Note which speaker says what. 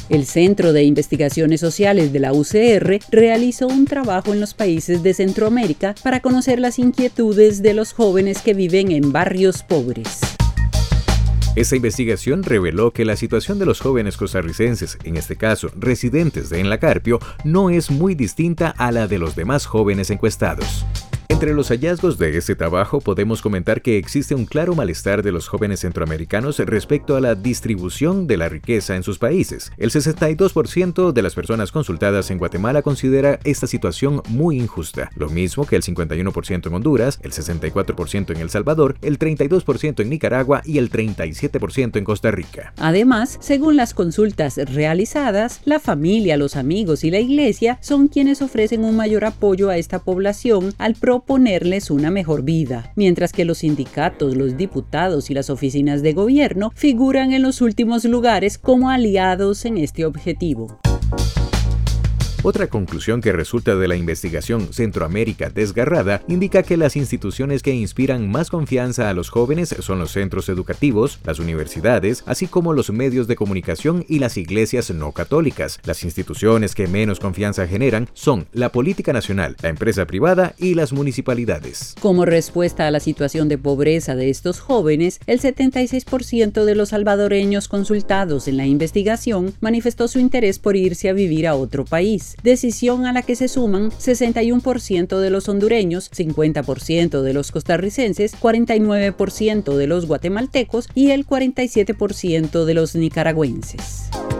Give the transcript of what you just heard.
Speaker 1: El Centro de Investigaciones Sociales de la UCR realizó un trabajo en los países de Centroamérica para conocer las inquietudes de los jóvenes que viven en barrios pobres.
Speaker 2: Esta investigación reveló que la situación de los jóvenes costarricenses, en este caso residentes de Enlacarpio, no es muy distinta a la de los demás jóvenes encuestados. Entre los hallazgos de este trabajo podemos comentar que existe un claro malestar de los jóvenes centroamericanos respecto a la distribución de la riqueza en sus países. El 62% de las personas consultadas en Guatemala considera esta situación muy injusta, lo mismo que el 51% en Honduras, el 64% en El Salvador, el 32% en Nicaragua y el 37% en Costa Rica.
Speaker 1: Además, según las consultas realizadas, la familia, los amigos y la iglesia son quienes ofrecen un mayor apoyo a esta población al proponerles una mejor vida, mientras que los sindicatos, los diputados y las oficinas de gobierno figuran en los últimos lugares como aliados en este objetivo.
Speaker 2: Otra conclusión que resulta de la investigación Centroamérica Desgarrada indica que las instituciones que inspiran más confianza a los jóvenes son los centros educativos, las universidades, así como los medios de comunicación y las iglesias no católicas. Las instituciones que menos confianza generan son la política nacional, la empresa privada y las municipalidades.
Speaker 1: Como respuesta a la situación de pobreza de estos jóvenes, el 76% de los salvadoreños consultados en la investigación manifestó su interés por irse a vivir a otro país. Decisión a la que se suman 61% de los hondureños, 50% de los costarricenses, 49% de los guatemaltecos y el 47% de los nicaragüenses.